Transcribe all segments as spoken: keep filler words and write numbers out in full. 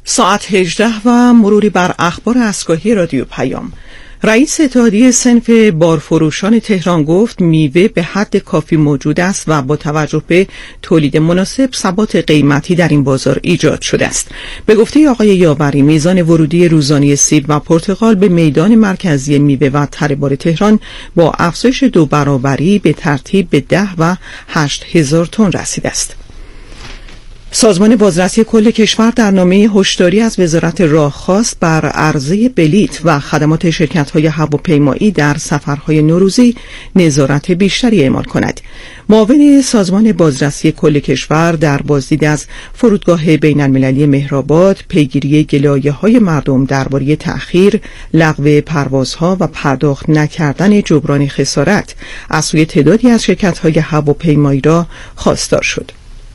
ساعت هجده و مروری بر اخبار اسکاهی رادیو پیام. رئیس اتحادیه صنف بارفروشان تهران گفت میوه به حد کافی موجود است و با توجه به تولید مناسب ثبات قیمتی در این بازار ایجاد شده است. به گفته آقای یاوری میزان ورودی روزانه سیب و پرتقال به میدان مرکزی میوه و تره‌بار تهران با افزایش دو برابری به ترتیب به ده و هشت هزار تن رسیده است. سازمان بازرسی کل کشور در نامه هشداری از وزارت راه خواست بر عرضه بلیط و خدمات شرکت‌های هواپیمایی در سفرهای نوروزی نظارت بیشتری اعمال کند. معاون سازمان بازرسی کل کشور در بازدید از فرودگاه بین‌المللی مهرآباد پیگیری گلایه‌های مردم درباره تأخیر، لغو پروازها و پرداخت نکردن جبران خسارت از سوی تعدادی از شرکت‌های هواپیمایی را خواستار شد.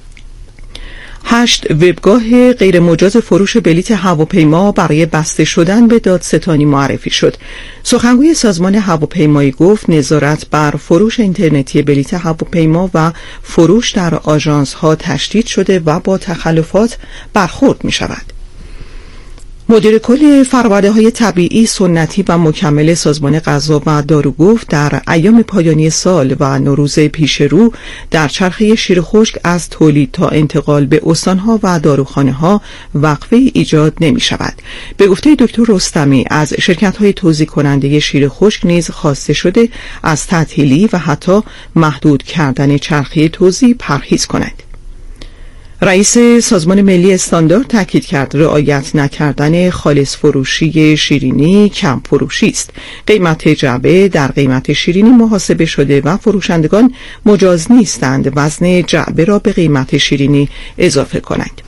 هشت وبگاه غیر مجاز فروش بلیط هواپیما برای بسته شدن به دادستانی معرفی شد. سخنگوی سازمان هواپیمایی گفت نظارت بر فروش اینترنتی بلیط هواپیما و فروش در آژانس‌ها تشدید شده و با تخلفات برخورد می شود. مدیر کل فرآورده‌های طبیعی سنتی و مکمل سازمان غذا و دارو گفت در ایام پایانی سال و نوروز پیش رو در چرخه شیر خشک از تولید تا انتقال به استانها و داروخانه‌ها وقفه ایجاد نمی شود. به گفته دکتر رستمی از شرکت‌های توزیع کننده شیر خشک نیز خواسته شده از تعطیلی و حتی محدود کردن چرخه توزیع پرهیز کنند. رئیس سازمان ملی استاندارد تاکید کرد رعایت نکردن خالص فروشی شیرینی کم فروشی است. قیمت جعبه در قیمت شیرینی محاسبه شده و فروشندگان مجاز نیستند وزن جعبه را به قیمت شیرینی اضافه کنند.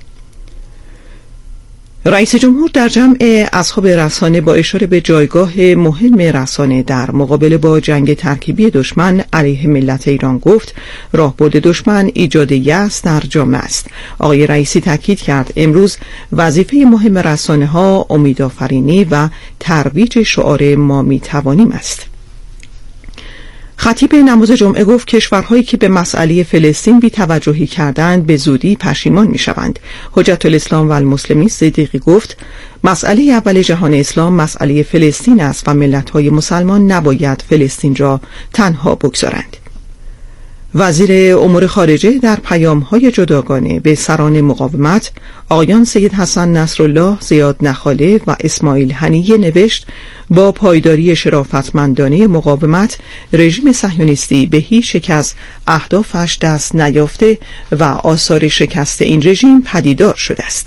رئیس جمهور در جمع اصحاب رسانه با اشاره به جایگاه مهم رسانه در مقابله با جنگ ترکیبی دشمن علیه ملت ایران گفت راهبرد دشمن ایجاد یأس در جامعه است. آقای رئیسی تاکید کرد امروز وظیفه مهم رسانه ها امیدآفرینی و ترویج شعار ما میتوانیم است. خطیب نماز جمعه گفت کشورهایی که به مسئله فلسطین بی‌توجهی کردند به زودی پشیمان می‌شوند. حجت الاسلام و المسلمین صدیقی گفت مسئله اول جهان اسلام مسئله فلسطین است و ملت‌های مسلمان نباید فلسطین را تنها بگذارند. وزیر امور خارجه در پیام‌های جداگانه به سران مقاومت آقایان سید حسن نصرالله، زیاد نخاله و اسماعیل هنیه نوشت با پایداری شرافتمندانه مقاومت رژیم صهیونیستی به هیچ یک از اهدافش دست نیافته و آثار شکست این رژیم پدیدار شده است.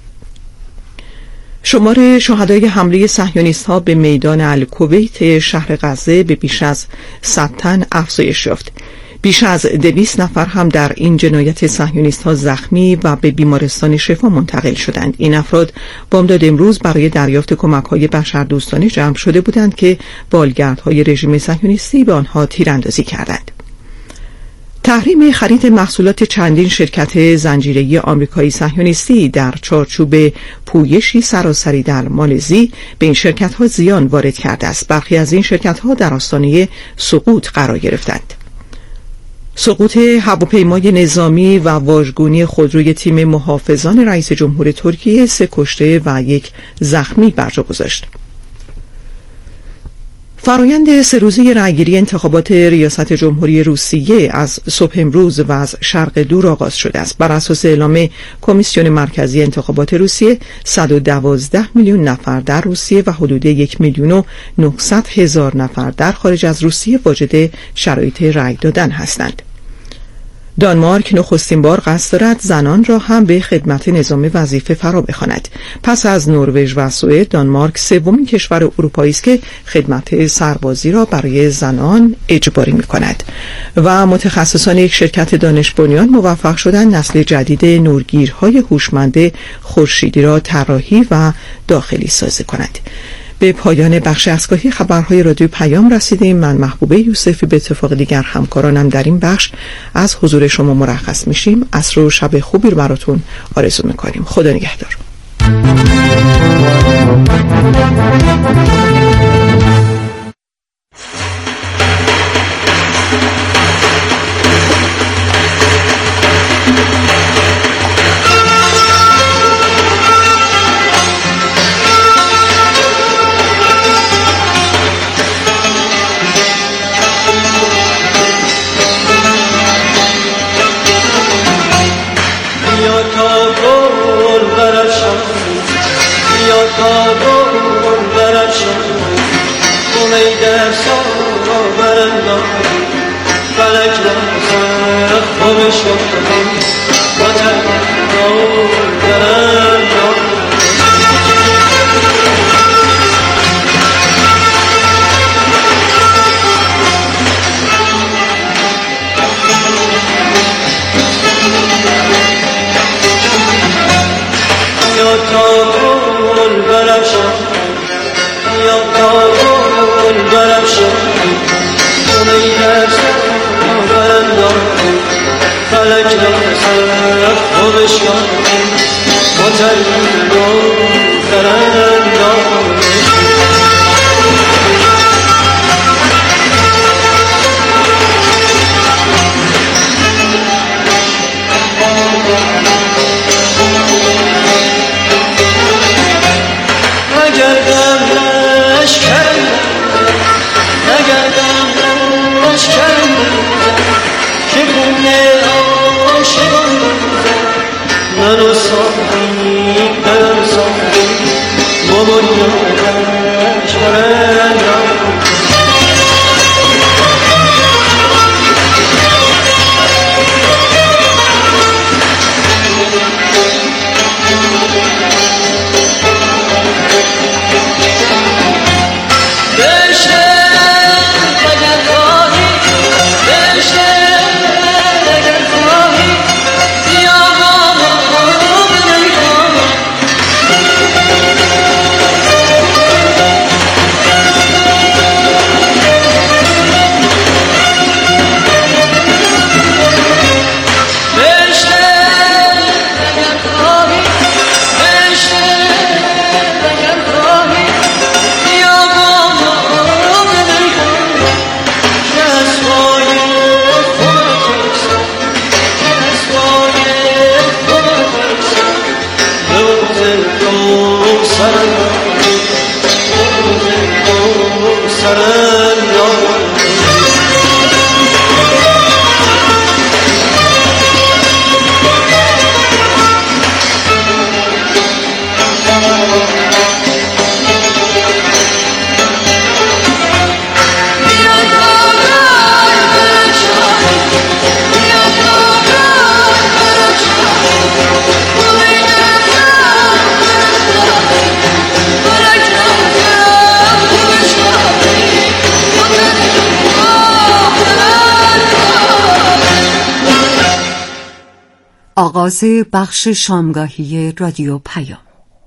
شمار شهدای حمله صهیونیست‌ها به میدان الکویت شهر غزه به بیش از صد تن افزایش یافت. بیش از دویست نفر هم در این جنایت صهیونیست‌ها زخمی و به بیمارستان شفا منتقل شدند. این افراد بامداد امروز برای دریافت کمک‌های بشردوستانه جمع شده بودند که بالگردهای رژیم صهیونیستی به آنها تیراندازی کردند. تحریم خرید محصولات چندین شرکت زنجیره‌ای آمریکایی صهیونیستی در چارچوب پویشی سراسری در مالزی به این شرکت‌ها زیان وارد کرده است. برخی از این شرکت‌ها در آستانه سقوط قرار گرفتند. سقوط هواپیمای نظامی و واژگونی خودروی تیم محافظان رئیس جمهور ترکیه سه کشته و یک زخمی بر جا گذاشت. فرایند سه روزه رأیگیری انتخابات ریاست جمهوری روسیه از صبح امروز و از شرق دور آغاز شده است. بر اساس اعلام کمیسیون مرکزی انتخابات روسیه صد و دوازده میلیون نفر در روسیه و حدود یک میلیون و نهصد هزار نفر در خارج از روسیه واجد شرایط رأی دادن هستند. دانمارک نخستین بار قصد دارد زنان را هم به خدمت نظام وظیفه فرا بخواند. پس از نروژ و سوئد دانمارک سومین کشور اروپایی است که خدمت سربازی را برای زنان اجباری می‌کند. و متخصصان یک شرکت دانش بنیان موفق شدند نسل جدید نورگیرهای هوشمند خورشیدی را طراحی و داخلی سازی کنند. به پایان بخش اسکاهی خبرهای رادیو پیام رسیدیم. من محبوبه یوسفی به اتفاق دیگر همکارانم در این بخش از حضور شما مرخص میشیم. عصر و شب خوبی رو براتون آرزو میکنیم. خدا نگهدار. تا گل برافشان امید سارا برانداز فلک را زخم بشکن وطن را برانداز یا تا گل برافشان یا تا گل برافشان امید سارا برانداز فلک را زخم بشکن وطن را برانداز نگردم لشکر نگردم لشکر که خونه عاشقان منو ساختی منو ساختی با بنیادش برانداز آغاز بخش شامگاهی رادیو پیام.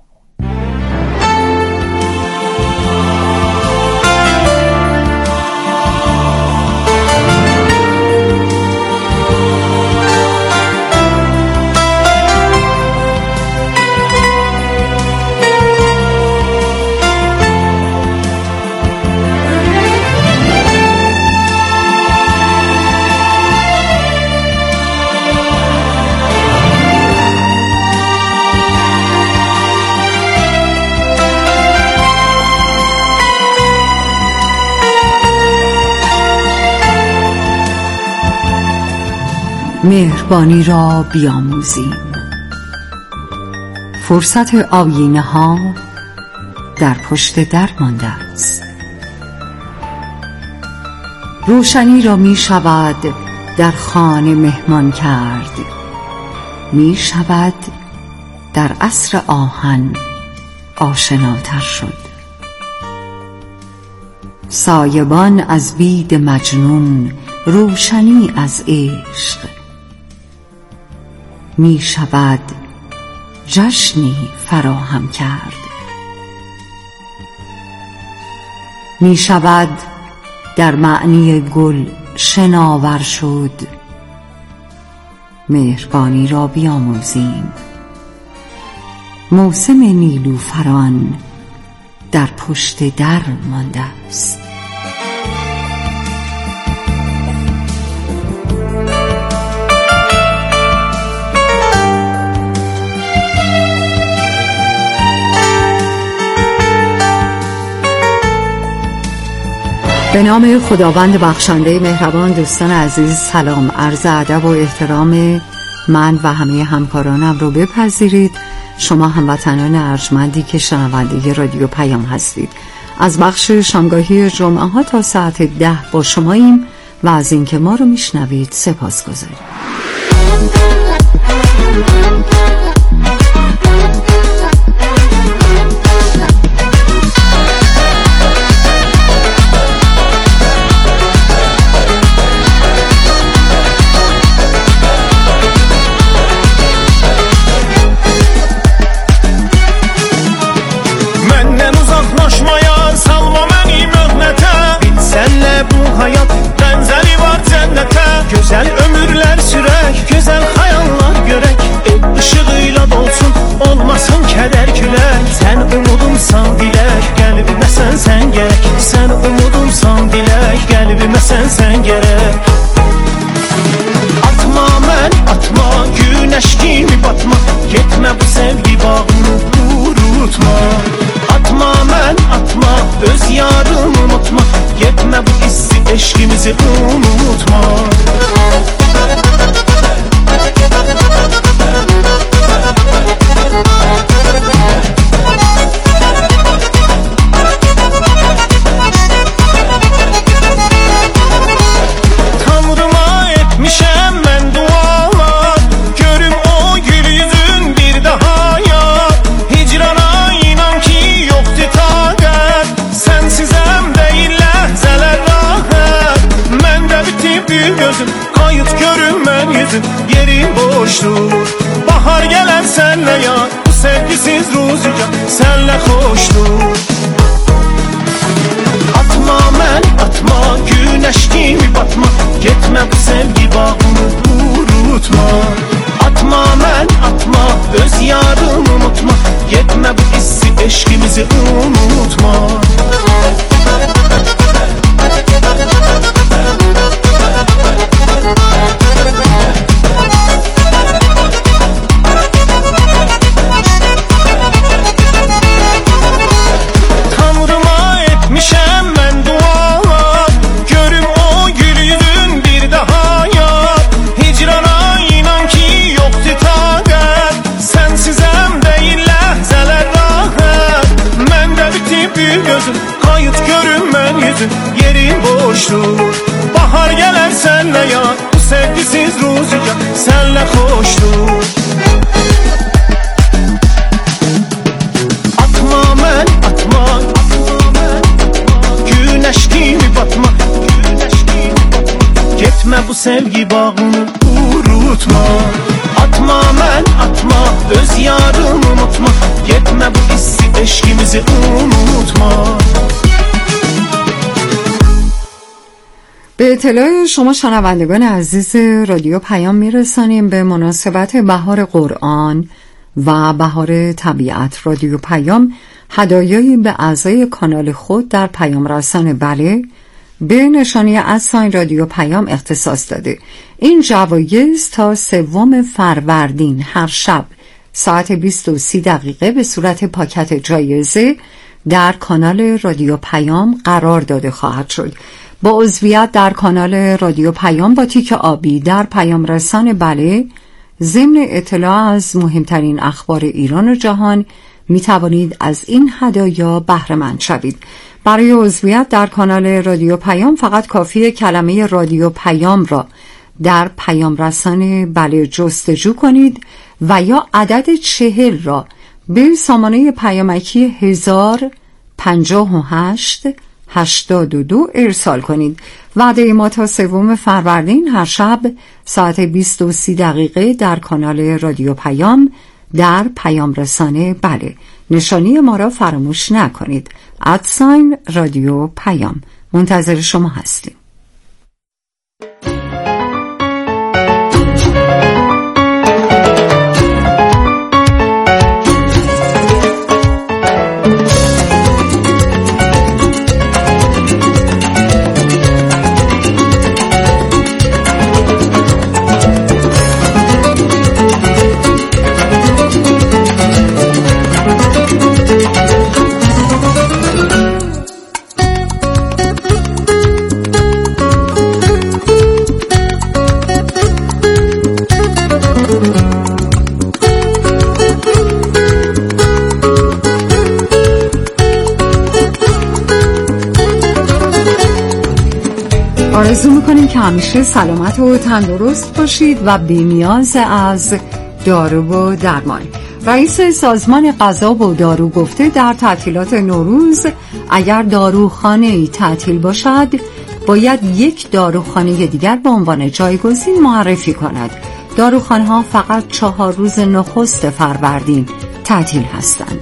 مهربانی را بیاموزیم. فرصت آینه ها در پشت در مانده است. روشنی را می شود در خانه مهمان کرد، می شود در عصر آهن آشناتر شد. سایبان از بید مجنون، روشنی از عشق، می شود جشنی فراهم کرد. می شود در معنی گل شناور شد. مهربانی را بیاموزیم. موسم نیلوفران در پشت در مانده است. به نام خداوند بخشنده مهربان. دوستان عزیز سلام، عرض ادب و احترام من و همه همکارانم رو بپذیرید. شما هموطنان ارجمندی که شنونده رادیو پیام هستید. از بخش شامگاهی جمعه ها تا ساعت ده با شماییم و از اینکه ما رو میشنوید سپاس گذاریم. Güzel ömürler sürək, güzel xəyallar görək. Işığıyla dolsun, olmasın kədər külək. Sən umudumsan dilək, qəlbimə sən sən gərək. Sən umudumsan dilək, qəlbimə sən sən gərək. Atma mən, atma, günəş kimi batma. Getmə bu sevgi bağını qurutma. Atma mən, atma, öz yarımı unutma. Getmə bu hissi, eşkimizi unutma. Tanrıma etmişəm mən dualar, görüm o gül yüzün bir daha yar. Hicrana inan ki yoxdur taqət, sənsizəm deyil ləhzələr rahat. Məndə bitib bir gözüm, qayıt görünmən yüzüm, yerim boşdur. Bahar gələn sənlə yar, bu sevgisiz ruzica sənlə xoşdur. Atma mən, atma, günəş kimi batma. Getmə bu sevgi bağını qurutma. Atma mən, atma, öz yarımı unutma. Getmə bu hissi, eşkimizi unutma. Yerim boşdur. Bahar gələr sənlə yar, bu sevgisiz ruzica sənlə xoşdur. Atma mən, atma, günəş kimi batma. Getmə bu sevgi bağını qurutma. Atma mən, atma, öz yarımı unutma. Getmə bu hissi, eşkimizi unutma. به اطلاع شما شنوندگان عزیز رادیو پیام میرسانیم به مناسبت بهار قرآن و بهار طبیعت رادیو پیام هدایایی به اعضای کانال خود در پیام رسان بله به نشانی ادساین رادیو پیام اختصاص داده. این جوایز تا سوم فروردین هر شب ساعت بیست و سی دقیقه به صورت پاکت جایزه در کانال رادیو پیام قرار داده خواهد شد. با عضویت در کانال رادیو پیام با تیک آبی در پیام رسان بله ضمن اطلاع از مهمترین اخبار ایران و جهان می توانید از این هدایا بهره مند شوید. برای عضویت در کانال رادیو پیام فقط کافی کلمه رادیو پیام را در پیام رسان بله جستجو کنید و یا عدد چهل را به سامانه پیامکی هزار پنجاه و هشت هشتاد و دو ارسال کنید. وعده ما تا سوم فروردین هر شب ساعت بیست و سی دقیقه در کانال رادیو پیام در پیام رسانه بله. نشانی ما را فراموش نکنید. ادساین رادیو پیام. منتظر شما هستیم. آرزو میکنیم که همیشه سلامت و تندرست باشید و بی‌نیاز از دارو و درمان. رئیس سازمان غذا و دارو گفته در تعطیلات نوروز اگر داروخانه‌ای تعطیل باشد باید یک داروخانه دیگر به عنوان جایگزین معرفی کند. داروخانه‌ها فقط چهار روز نخست فروردین تعطیل هستند.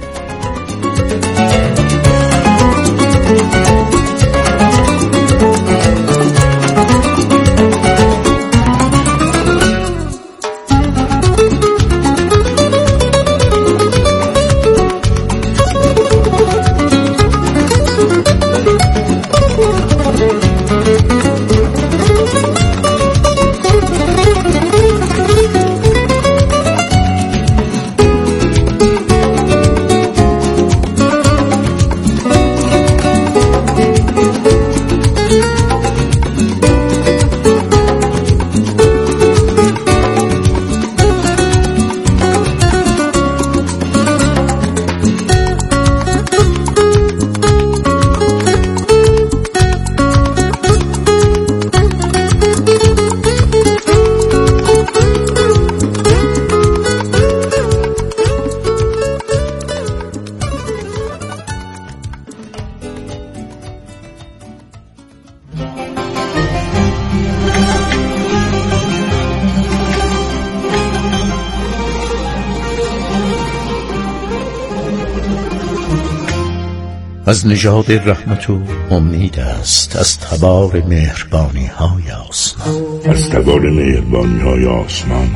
از نژاد رحمت و امید است، از تبار مهربانی های آسمان، از تبار مهربانی های آسمان،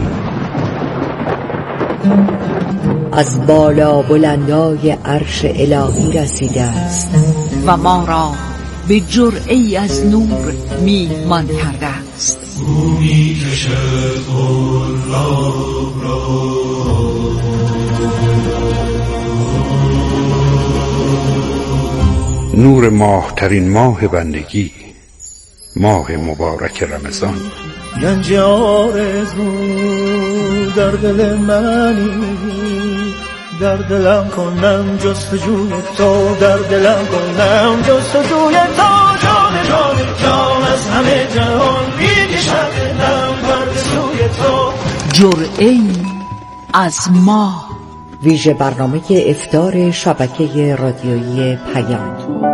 از بالا بلندای عرش الهی رسیده است و ما را به جرعه‌ای از نور میهمان کرده است. او می‌کشد غراب را، نور ماه ترین ماه بندگی، ماه مبارک رمضان. گنج آرزو در دل منی، در دلم کنم جستجوی تو، در دلم کنم جستجوی تو. جان جان جان از همه جهان می‌کشد دلم بر سوی تو. جرعه‌ای از ماه. ویژه برنامه افطار شبکه رادیویی پیام.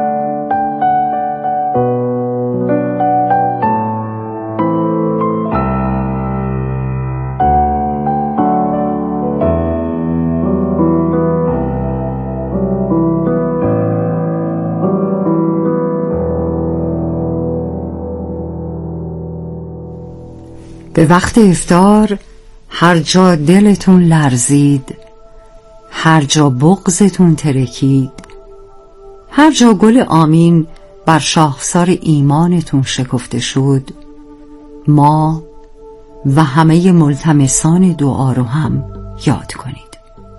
به وقت افطار هر جا دلتون لرزید، هر جا بغضتون ترکید، هر جا گل آمین بر شاخسار ایمانتون شکفته شد، ما و همه ملتمسان دعا رو هم یاد کنید.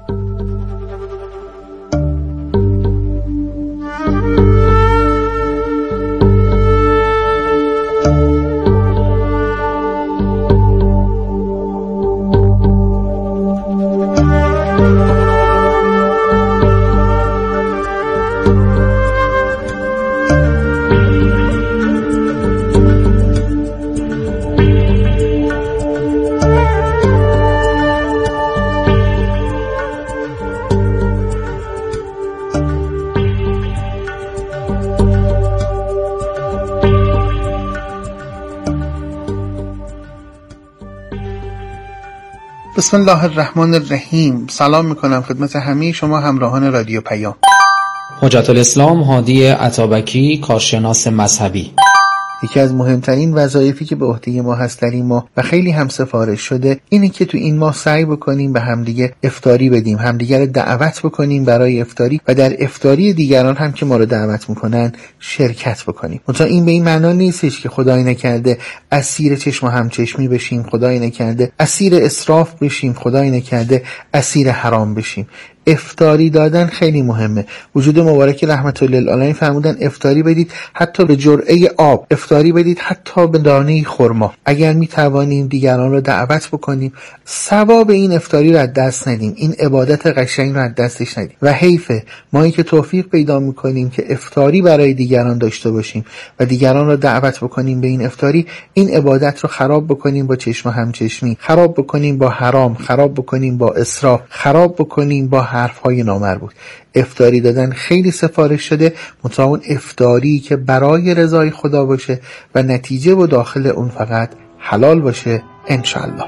بسم الله الرحمن الرحیم. سلام میکنم خدمت همه شما همراهان رادیو پیام. حجت الاسلام هادی عطابکی، کارشناس مذهبی. یکی از مهمترین وظایفی که به عهده ما هست در این ماه و خیلی هم سفارش شده اینه که تو این ماه سعی بکنیم به همدیگه افطاری بدیم، همدیگه رو دعوت بکنیم برای افطاری و در افطاری دیگران هم که ما رو دعوت میکنن شرکت بکنیم. منتها این به این معنا نیستش که خدای نکرده اسیر چشم و همچشمی بشیم، خدای نکرده اسیر اسراف بشیم، خدای نکرده اسیر حرام بشیم. افطاری دادن خیلی مهمه. وجود مبارک رحمت الله للعالمین فرمودن افطاری بدید حتی به جرعه آب، افطاری بدید حتی به دانه خرما. اگر می توانیم دیگران رو دعوت بکنیم، ثواب این افطاری رو از دست ندیم، این عبادت قشنگ رو از دستش ندیم. و حیفه مایی که توفیق پیدا میکنیم که افطاری برای دیگران داشته باشیم و دیگران رو دعوت بکنیم به این افطاری، این عبادت رو خراب بکنیم با چشم و همچشمی، خراب بکنیم با حرام، خراب بکنیم با اسراف، خراب بکنیم با حرفهای نامربوط. افطاری دادن خیلی سفارش شده، منتها اون افطاری که برای رضای خدا باشه و نتیجه و داخل اون فقط حلال باشه انشالله.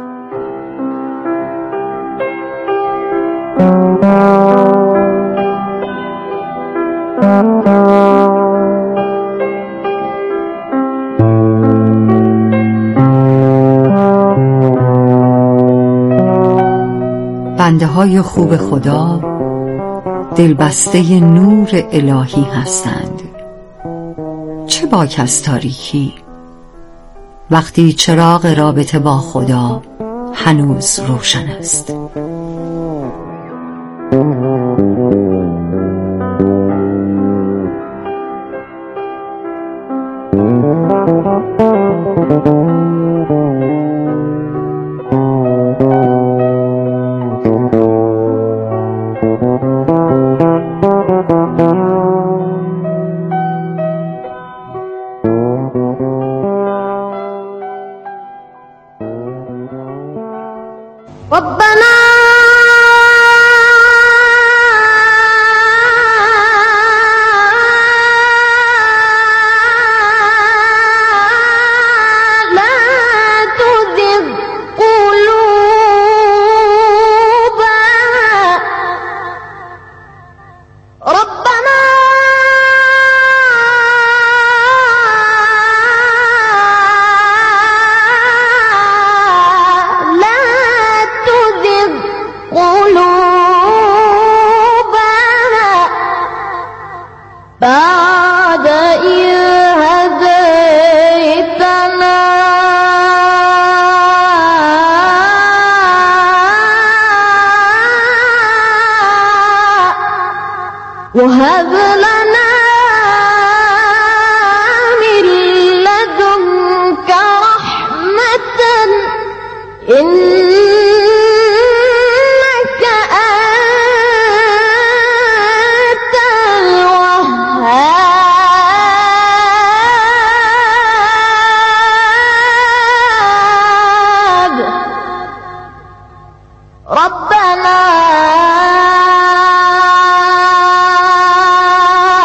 بنده های خوب خدا دلبسته نور الهی هستند. چه باک از تاریکی وقتی چراغ رابطه با خدا هنوز روشن است. ربنا بعد إذ هديتنا وهب لنا من لدنك رحمة إنك أنت الوهاب ربنا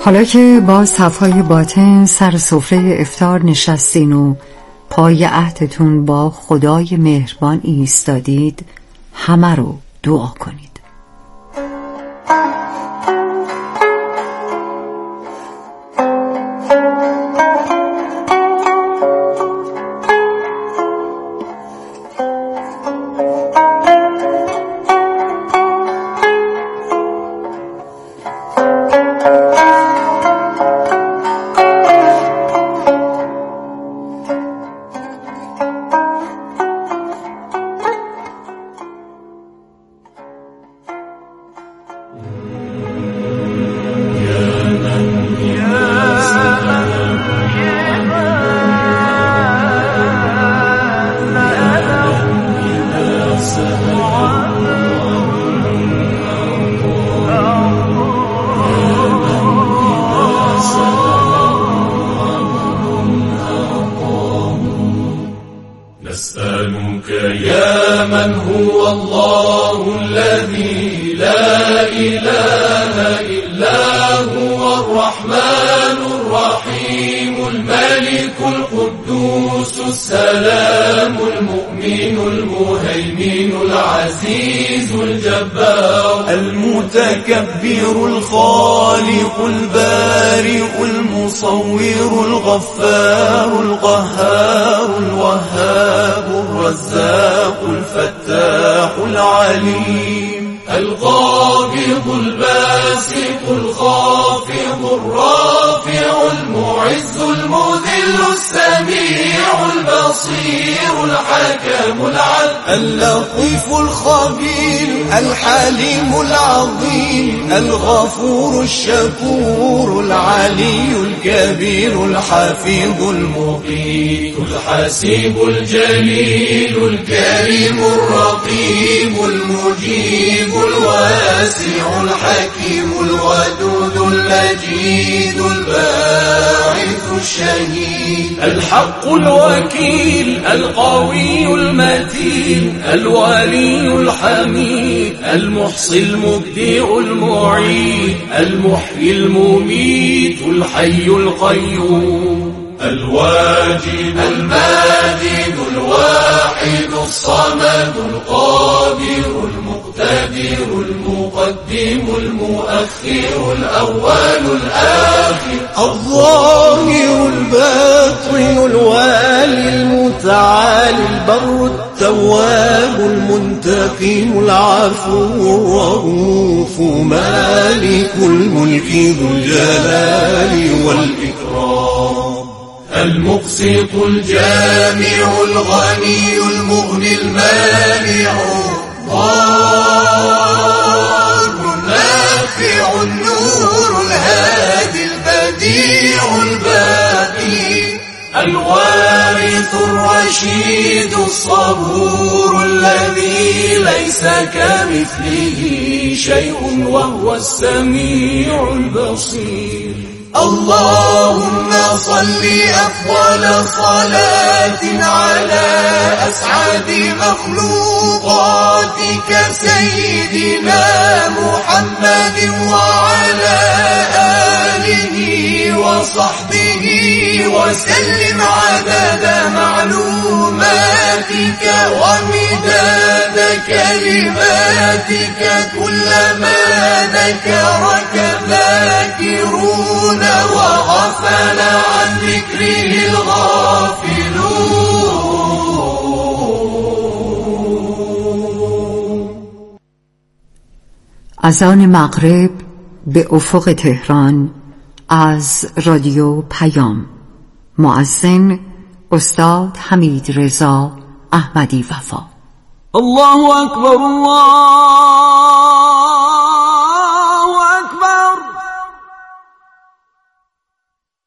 حالا که با صفای باطن سر سفره افطار نشستین و پای عهدتون با خدای مهربان ایستادید، همه رو دعا کنید. نسألك يا من هو الله الذي لا إله إلا هو الرحمن الرحيم الملك القدوس السلام المؤمن المهيمن العزيز الجبار المتكبر الخالق البارئ المصور الغفار القهار الوهاب الرزاق الفتاح العليم القابض الباسط الخافض الرافع المعز المذل السميع البصير الحكم العدل اللطيف الخبير الحليم العظيم الغفور الشكور العلي الكبير الحفيظ المقيت الحسيب الجليل الكريم الرقيب المجيب الواسع الحكيم الودود المجيد الباعث الشهيد الحق الوكيل القوي المتين الولي الحميد المحصي المبدع المعيد المحيي المميت الحي القيوم الواجد الماجد الواحد الصمد القادر المقتدر المقدم المؤخر الأول الآخر الظاهر الباطن الوالي المتعالي البر التواب المنتقم العفو الرؤوف مالك الملك ذو الجلال والإكرام المقسط الجامع الغني المغني المانع الضار النافع النور الهادي البديع الباقي الوارث الرشيد الصبور الذي ليس كمثله شيء وهو السميع البصير اللهم صل أفضل صلاة على أسعد مخلوقاتك سيدنا محمد وعلى آله وصحبه وسلم عدد معلوماتك ومداد كلماتك كلما ذكرك ذاكرون وغفل عن ذكره الغافلون. اذان مغرب به افق تهران از رادیو پیام. مؤذن استاد حمید رضا احمدی وفا. الله اکبر الله